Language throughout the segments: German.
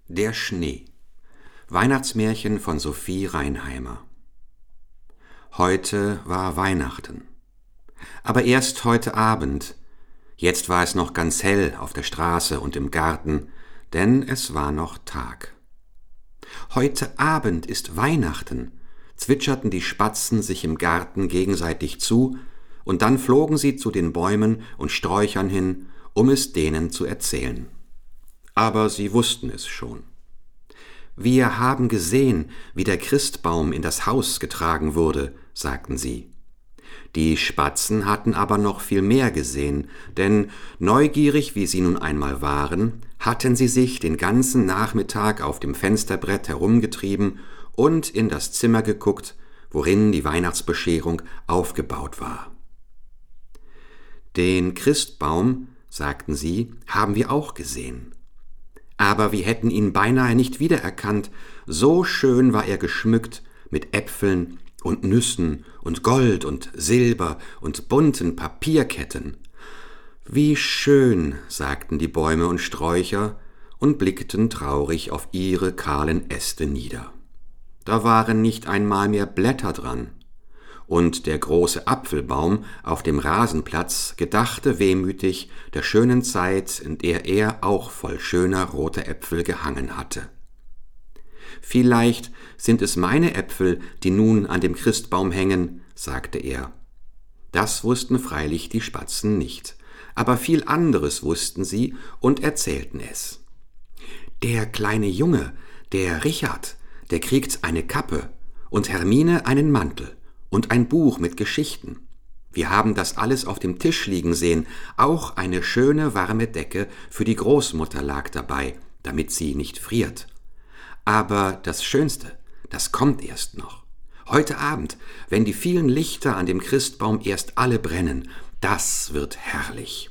Der Schnee. Weihnachtsmärchen von Sophie Reinheimer. Heute war Weihnachten. Aber erst heute Abend. Jetzt war es noch ganz hell auf der Straße und im Garten, denn es war noch Tag. Heute Abend ist Weihnachten, zwitscherten die Spatzen sich im Garten gegenseitig zu, und dann flogen sie zu den Bäumen und Sträuchern hin, um es denen zu erzählen. Aber sie wussten es schon. »Wir haben gesehen, wie der Christbaum in das Haus getragen wurde«, sagten sie. Die Spatzen hatten aber noch viel mehr gesehen, denn, neugierig wie sie nun einmal waren, hatten sie sich den ganzen Nachmittag auf dem Fensterbrett herumgetrieben und in das Zimmer geguckt, worin die Weihnachtsbescherung aufgebaut war. »Den Christbaum«, sagten sie, »haben wir auch gesehen. Aber wir hätten ihn beinahe nicht wiedererkannt, so schön war er geschmückt mit Äpfeln und Nüssen und Gold und Silber und bunten Papierketten. Wie schön«, sagten die Bäume und Sträucher und blickten traurig auf ihre kahlen Äste nieder. Da waren nicht einmal mehr Blätter dran. Und der große Apfelbaum auf dem Rasenplatz gedachte wehmütig der schönen Zeit, in der er auch voll schöner roter Äpfel gehangen hatte. »Vielleicht sind es meine Äpfel, die nun an dem Christbaum hängen«, sagte er. Das wussten freilich die Spatzen nicht, aber viel anderes wussten sie und erzählten es. »Der kleine Junge, der Richard, der kriegt eine Kappe und Hermine einen Mantel und ein Buch mit Geschichten. Wir haben das alles auf dem Tisch liegen sehen, auch eine schöne warme Decke für die Großmutter lag dabei, damit sie nicht friert. Aber das Schönste, das kommt erst noch. Heute Abend, wenn die vielen Lichter an dem Christbaum erst alle brennen, das wird herrlich.«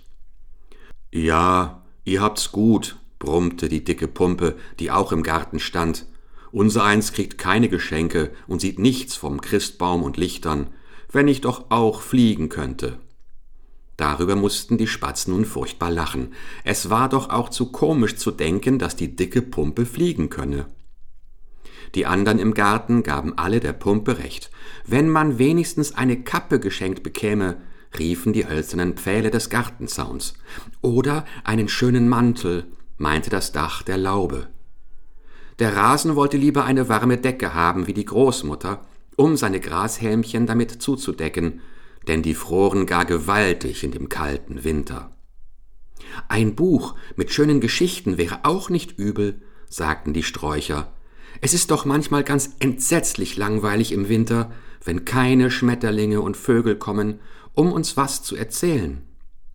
»Ja, ihr habt's gut«, brummte die dicke Pumpe, die auch im Garten stand. »Unsereins kriegt keine Geschenke und sieht nichts vom Christbaum und Lichtern, wenn ich doch auch fliegen könnte.« Darüber mussten die Spatzen nun furchtbar lachen. Es war doch auch zu komisch zu denken, dass die dicke Pumpe fliegen könne. Die anderen im Garten gaben alle der Pumpe recht. Wenn man wenigstens eine Kappe geschenkt bekäme, riefen die hölzernen Pfähle des Gartenzauns. Oder einen schönen Mantel, meinte das Dach der Laube. Der Rasen wollte lieber eine warme Decke haben wie die Großmutter, um seine Grashälmchen damit zuzudecken, denn die froren gar gewaltig in dem kalten Winter. »Ein Buch mit schönen Geschichten wäre auch nicht übel«, sagten die Sträucher. »Es ist doch manchmal ganz entsetzlich langweilig im Winter, wenn keine Schmetterlinge und Vögel kommen, um uns was zu erzählen.«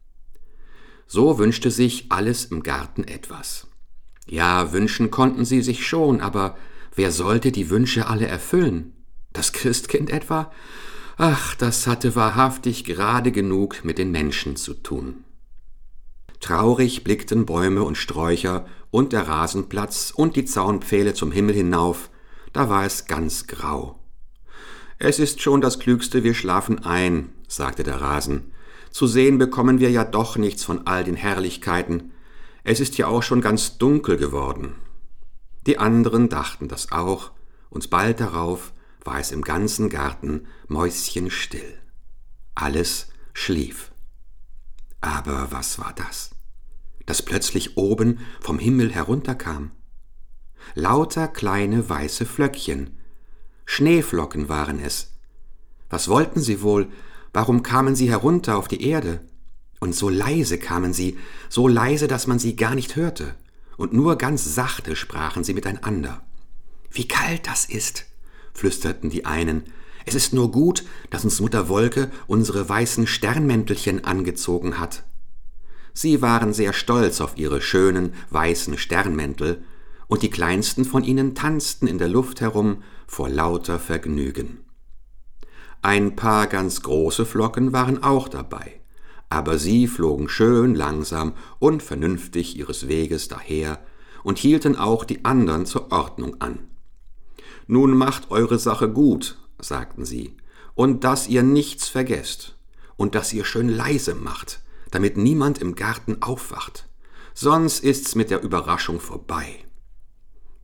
So wünschte sich alles im Garten etwas. Ja, wünschen konnten sie sich schon, aber wer sollte die Wünsche alle erfüllen? Das Christkind etwa? Ach, das hatte wahrhaftig gerade genug mit den Menschen zu tun. Traurig blickten Bäume und Sträucher und der Rasenplatz und die Zaunpfähle zum Himmel hinauf, da war es ganz grau. »Es ist schon das Klügste, wir schlafen ein«, sagte der Rasen. »Zu sehen bekommen wir ja doch nichts von all den Herrlichkeiten. Es ist ja auch schon ganz dunkel geworden.« Die anderen dachten das auch, und bald darauf war es im ganzen Garten mäuschenstill. Alles schlief. Aber was war das, das plötzlich oben vom Himmel herunterkam? Lauter kleine weiße Flöckchen. Schneeflocken waren es. Was wollten sie wohl? Warum kamen sie herunter auf die Erde? Und so leise kamen sie, so leise, dass man sie gar nicht hörte. Und nur ganz sachte sprachen sie miteinander. »Wie kalt das ist«, flüsterten die einen. »Es ist nur gut, dass uns Mutter Wolke unsere weißen Sternmäntelchen angezogen hat.« Sie waren sehr stolz auf ihre schönen, weißen Sternmäntel, und die kleinsten von ihnen tanzten in der Luft herum vor lauter Vergnügen. Ein paar ganz große Flocken waren auch dabei, aber sie flogen schön langsam und vernünftig ihres Weges daher und hielten auch die anderen zur Ordnung an. »Nun macht eure Sache gut«, sagten sie, »und dass ihr nichts vergesst und dass ihr schön leise macht, damit niemand im Garten aufwacht, sonst ist's mit der Überraschung vorbei.«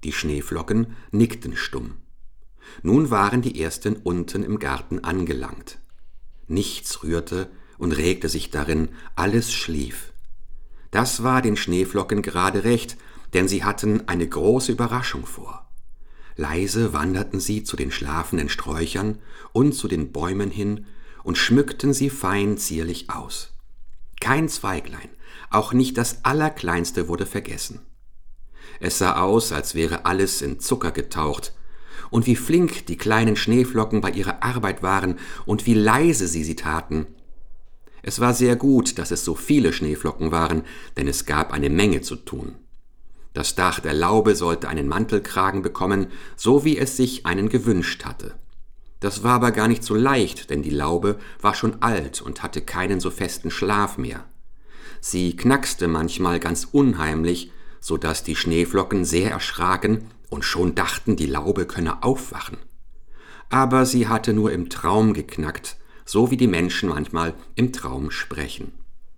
Die Schneeflocken nickten stumm. Nun waren die ersten unten im Garten angelangt. Nichts rührte und regte sich darin, alles schlief. Das war den Schneeflocken gerade recht, denn sie hatten eine große Überraschung vor. Leise wanderten sie zu den schlafenden Sträuchern und zu den Bäumen hin und schmückten sie fein zierlich aus. Kein Zweiglein, auch nicht das Allerkleinste wurde vergessen. Es sah aus, als wäre alles in Zucker getaucht, und wie flink die kleinen Schneeflocken bei ihrer Arbeit waren und wie leise sie taten. Es war sehr gut, dass es so viele Schneeflocken waren, denn es gab eine Menge zu tun. Das Dach der Laube sollte einen Mantelkragen bekommen, so wie es sich einen gewünscht hatte. Das war aber gar nicht so leicht, denn die Laube war schon alt und hatte keinen so festen Schlaf mehr. Sie knackste manchmal ganz unheimlich, so dass die Schneeflocken sehr erschraken und schon dachten, die Laube könne aufwachen. Aber sie hatte nur im Traum geknackt, so wie die Menschen manchmal im Traum sprechen.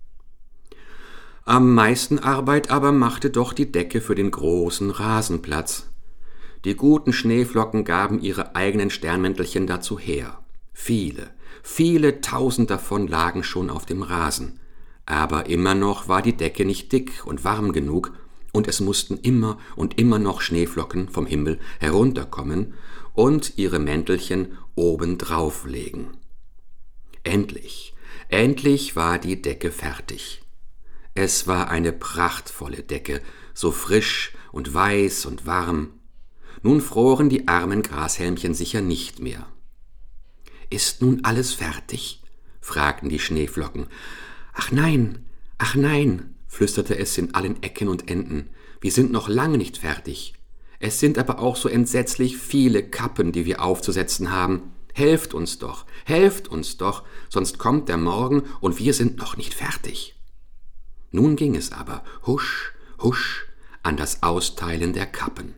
Am meisten Arbeit aber machte doch die Decke für den großen Rasenplatz. Die guten Schneeflocken gaben ihre eigenen Sternmäntelchen dazu her. Viele, viele tausend davon lagen schon auf dem Rasen. Aber immer noch war die Decke nicht dick und warm genug, und es mussten immer und immer noch Schneeflocken vom Himmel herunterkommen und ihre Mäntelchen obendrauf legen. Endlich war die Decke fertig. Es war eine prachtvolle Decke, so frisch und weiß und warm. Nun froren die armen Grashälmchen sicher nicht mehr. »Ist nun alles fertig?« fragten die Schneeflocken. »Ach nein, flüsterte es in allen Ecken und Enden. »Wir sind noch lange nicht fertig. Es sind aber auch so entsetzlich viele Kappen, die wir aufzusetzen haben. Helft uns doch, sonst kommt der Morgen und wir sind noch nicht fertig.« Nun ging es aber husch, husch an das Austeilen der Kappen.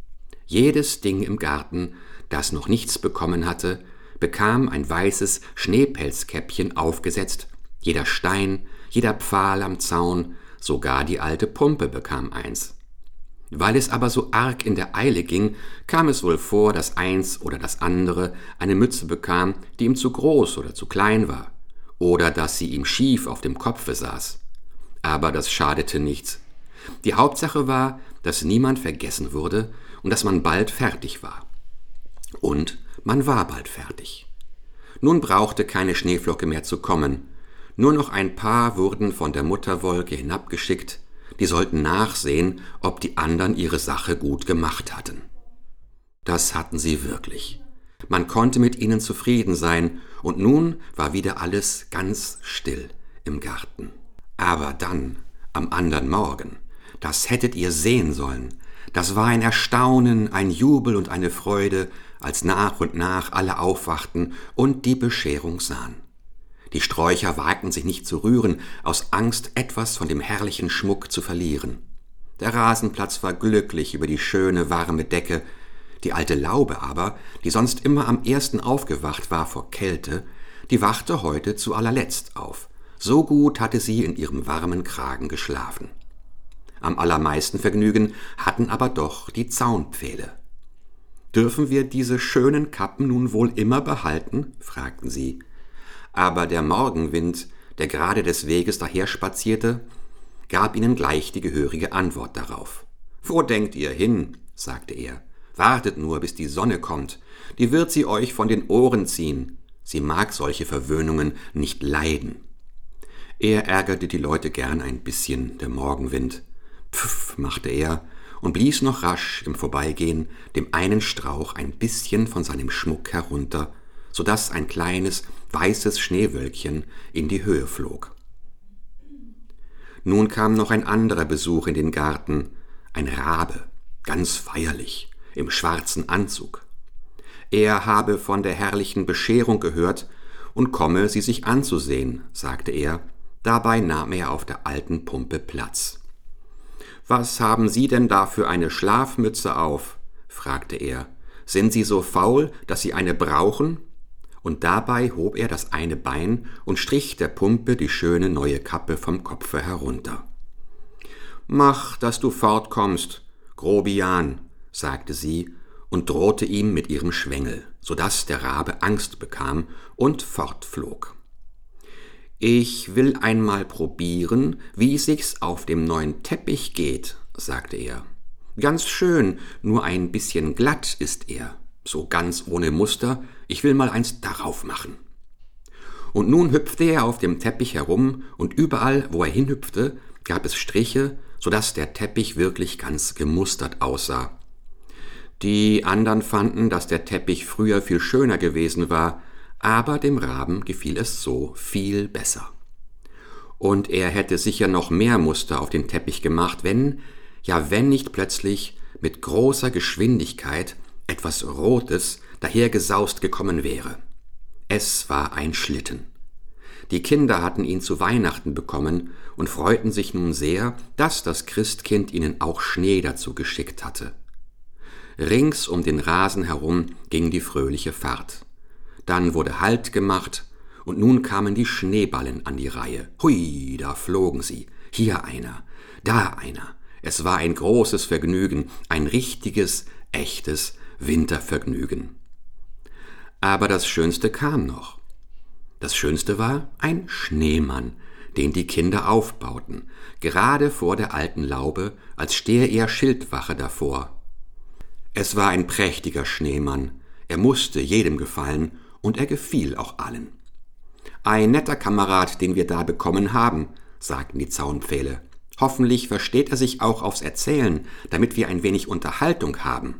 Jedes Ding im Garten, das noch nichts bekommen hatte, bekam ein weißes Schneepelzkäppchen aufgesetzt, jeder Stein, jeder Pfahl am Zaun, sogar die alte Pumpe bekam eins. Weil es aber so arg in der Eile ging, kam es wohl vor, dass eins oder das andere eine Mütze bekam, die ihm zu groß oder zu klein war, oder dass sie ihm schief auf dem Kopfe saß. Aber das schadete nichts. Die Hauptsache war, dass niemand vergessen wurde und dass man bald fertig war. Und man war bald fertig. Nun brauchte keine Schneeflocke mehr zu kommen. Nur noch ein paar wurden von der Mutterwolke hinabgeschickt, die sollten nachsehen, ob die anderen ihre Sache gut gemacht hatten. Das hatten sie wirklich. Man konnte mit ihnen zufrieden sein, und nun war wieder alles ganz still im Garten. Aber dann, am andern Morgen, das hättet ihr sehen sollen, das war ein Erstaunen, ein Jubel und eine Freude, als nach und nach alle aufwachten und die Bescherung sahen. Die Sträucher wagten sich nicht zu rühren, aus Angst, etwas von dem herrlichen Schmuck zu verlieren. Der Rasenplatz war glücklich über die schöne, warme Decke. Die alte Laube aber, die sonst immer am ersten aufgewacht war vor Kälte, die wachte heute zu allerletzt auf. So gut hatte sie in ihrem warmen Kragen geschlafen. Am allermeisten Vergnügen hatten aber doch die Zaunpfähle. »Dürfen wir diese schönen Kappen nun wohl immer behalten?« fragten sie. Aber der Morgenwind, der gerade des Weges daherspazierte, gab ihnen gleich die gehörige Antwort darauf. »Wo denkt ihr hin?« sagte er. »Wartet nur, bis die Sonne kommt, die wird sie euch von den Ohren ziehen. Sie mag solche Verwöhnungen nicht leiden.« Er ärgerte die Leute gern ein bisschen, der Morgenwind. Pfiff, machte er und blies noch rasch im Vorbeigehen dem einen Strauch ein bisschen von seinem Schmuck herunter, so daß ein kleines, weißes Schneewölkchen in die Höhe flog. Nun kam noch ein anderer Besuch in den Garten, ein Rabe, ganz feierlich, im schwarzen Anzug. Er habe von der herrlichen Bescherung gehört und komme, sie sich anzusehen, sagte er. Dabei nahm er auf der alten Pumpe Platz. »Was haben Sie denn da für eine Schlafmütze auf?« fragte er. »Sind Sie so faul, dass Sie eine brauchen?« Und dabei hob er das eine Bein und strich der Pumpe die schöne neue Kappe vom Kopfe herunter. »Mach, dass du fortkommst, Grobian«, sagte sie und drohte ihm mit ihrem Schwengel, so daß der Rabe Angst bekam und fortflog. »Ich will einmal probieren, wie sich's auf dem neuen Teppich geht«, sagte er. »Ganz schön, nur ein bisschen glatt ist er, so ganz ohne Muster, ich will mal eins darauf machen.« Und nun hüpfte er auf dem Teppich herum, und überall, wo er hinhüpfte, gab es Striche, so daß der Teppich wirklich ganz gemustert aussah. Die anderen fanden, dass der Teppich früher viel schöner gewesen war, aber dem Raben gefiel es so viel besser. Und er hätte sicher noch mehr Muster auf den Teppich gemacht, wenn nicht plötzlich mit großer Geschwindigkeit etwas Rotes dahergesaust gekommen wäre. Es war ein Schlitten. Die Kinder hatten ihn zu Weihnachten bekommen und freuten sich nun sehr, dass das Christkind ihnen auch Schnee dazu geschickt hatte. Rings um den Rasen herum ging die fröhliche Fahrt. Dann wurde Halt gemacht, und nun kamen die Schneeballen an die Reihe. Hui, da flogen sie. Hier einer, da einer. Es war ein großes Vergnügen, ein richtiges, echtes Wintervergnügen. Aber das Schönste kam noch. Das Schönste war ein Schneemann, den die Kinder aufbauten, gerade vor der alten Laube, als stehe er Schildwache davor. Es war ein prächtiger Schneemann, er musste jedem gefallen, und er gefiel auch allen. »Ein netter Kamerad, den wir da bekommen haben«, sagten die Zaunpfähle. »Hoffentlich versteht er sich auch aufs Erzählen, damit wir ein wenig Unterhaltung haben.«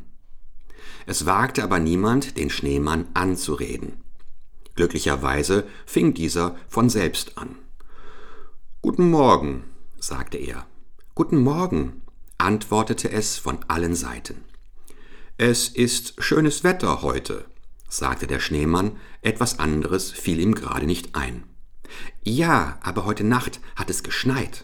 Es wagte aber niemand, den Schneemann anzureden. Glücklicherweise fing dieser von selbst an. »Guten Morgen«, sagte er. »Guten Morgen«, antwortete es von allen Seiten. »Es ist schönes Wetter heute«, sagte der Schneemann, etwas anderes fiel ihm gerade nicht ein. »Ja, aber heute Nacht hat es geschneit.«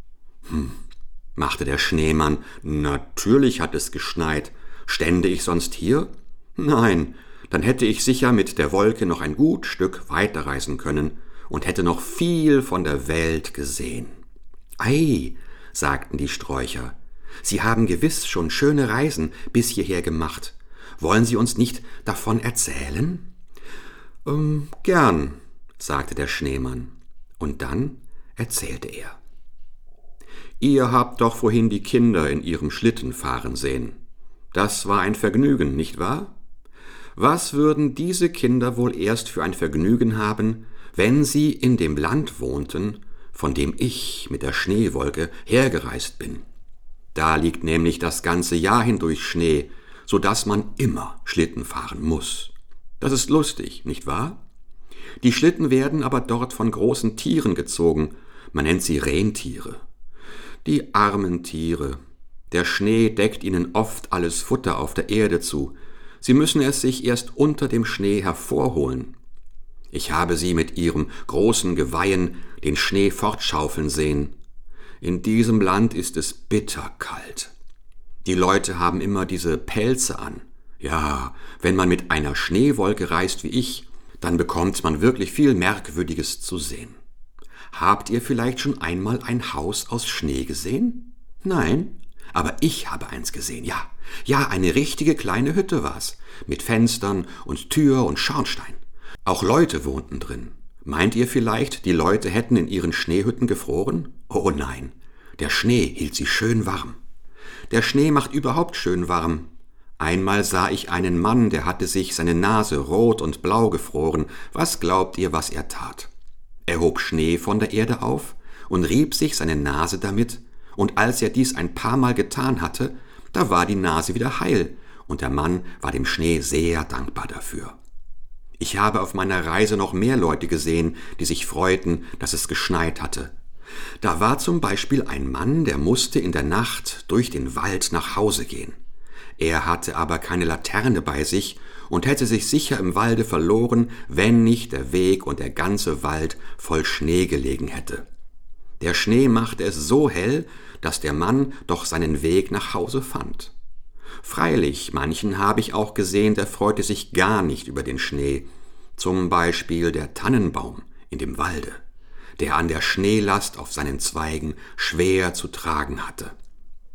Machte der Schneemann, »natürlich hat es geschneit. Stände ich sonst hier? Nein, dann hätte ich sicher mit der Wolke noch ein gut Stück weiterreisen können und hätte noch viel von der Welt gesehen.« »Ei«, sagten die Sträucher, »Sie haben gewiss schon schöne Reisen bis hierher gemacht. Wollen Sie uns nicht davon erzählen?« »Gern«, sagte der Schneemann, und dann erzählte er. »Ihr habt doch vorhin die Kinder in ihrem Schlitten fahren sehen. Das war ein Vergnügen, nicht wahr? Was würden diese Kinder wohl erst für ein Vergnügen haben, wenn sie in dem Land wohnten, von dem ich mit der Schneewolke hergereist bin? Da liegt nämlich das ganze Jahr hindurch Schnee, so dass man immer Schlitten fahren muss. Das ist lustig, nicht wahr? Die Schlitten werden aber dort von großen Tieren gezogen, man nennt sie Rentiere. Die armen Tiere. Der Schnee deckt ihnen oft alles Futter auf der Erde zu. Sie müssen es sich erst unter dem Schnee hervorholen. Ich habe sie mit ihrem großen Geweihen den Schnee fortschaufeln sehen. In diesem Land ist es bitterkalt. Die Leute haben immer diese Pelze an. Ja, wenn man mit einer Schneewolke reist wie ich, dann bekommt man wirklich viel Merkwürdiges zu sehen. Habt ihr vielleicht schon einmal ein Haus aus Schnee gesehen? Nein? Aber ich habe eins gesehen, ja. Ja, eine richtige kleine Hütte war's, mit Fenstern und Tür und Schornstein. Auch Leute wohnten drin. Meint ihr vielleicht, die Leute hätten in ihren Schneehütten gefroren? Oh nein, der Schnee hielt sie schön warm. Der Schnee macht überhaupt schön warm. Einmal sah ich einen Mann, der hatte sich seine Nase rot und blau gefroren. Was glaubt ihr, was er tat? Er hob Schnee von der Erde auf und rieb sich seine Nase damit, und als er dies ein paar Mal getan hatte, da war die Nase wieder heil, und der Mann war dem Schnee sehr dankbar dafür. Ich habe auf meiner Reise noch mehr Leute gesehen, die sich freuten, dass es geschneit hatte. Da war zum Beispiel ein Mann, der musste in der Nacht durch den Wald nach Hause gehen. Er hatte aber keine Laterne bei sich und hätte sich sicher im Walde verloren, wenn nicht der Weg und der ganze Wald voll Schnee gelegen hätte. Der Schnee machte es so hell, dass der Mann doch seinen Weg nach Hause fand. Freilich, manchen habe ich auch gesehen, der freute sich gar nicht über den Schnee, zum Beispiel der Tannenbaum in dem Walde, der an der Schneelast auf seinen Zweigen schwer zu tragen hatte.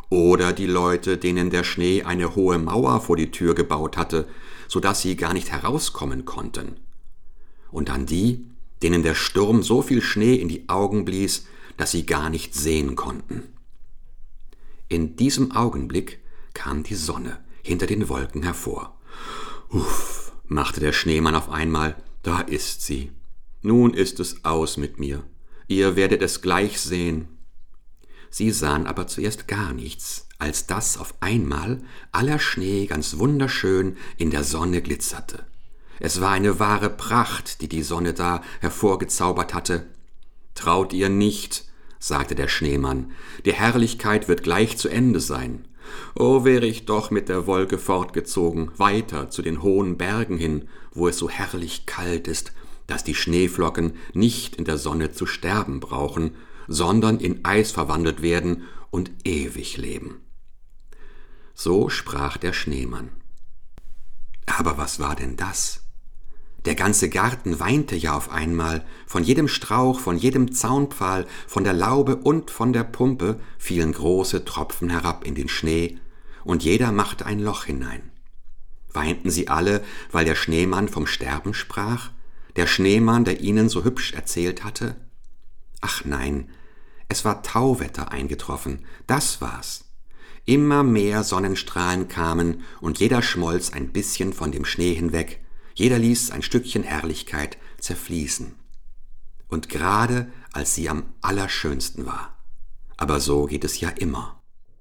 oder die Leute, denen der Schnee eine hohe Mauer vor die Tür gebaut hatte, so dass sie gar nicht herauskommen konnten. Und dann die, denen der Sturm so viel Schnee in die Augen blies, dass sie gar nicht sehen konnten. In diesem Augenblick kam die Sonne hinter den Wolken hervor. Uff, machte der Schneemann auf einmal, da ist sie. Nun ist es aus mit mir. Ihr werdet es gleich sehen. Sie sahen aber zuerst gar nichts, als dass auf einmal aller Schnee ganz wunderschön in der Sonne glitzerte. Es war eine wahre Pracht, die die Sonne da hervorgezaubert hatte. »Traut ihr nicht«, sagte der Schneemann, »die Herrlichkeit wird gleich zu Ende sein. Oh, wäre ich doch mit der Wolke fortgezogen, weiter zu den hohen Bergen hin, wo es so herrlich kalt ist, dass die Schneeflocken nicht in der Sonne zu sterben brauchen, sondern in Eis verwandelt werden und ewig leben.« So sprach der Schneemann. Aber was war denn das? Der ganze Garten weinte ja auf einmal, von jedem Strauch, von jedem Zaunpfahl, von der Laube und von der Pumpe fielen große Tropfen herab in den Schnee, und jeder machte ein Loch hinein. Weinten sie alle, weil der Schneemann vom Sterben sprach? Der Schneemann, der ihnen so hübsch erzählt hatte? Ach nein, es war Tauwetter eingetroffen, das war's. Immer mehr Sonnenstrahlen kamen, und jeder schmolz ein bisschen von dem Schnee hinweg, jeder ließ ein Stückchen Herrlichkeit zerfließen. Und gerade als sie am allerschönsten war. Aber so geht es ja immer.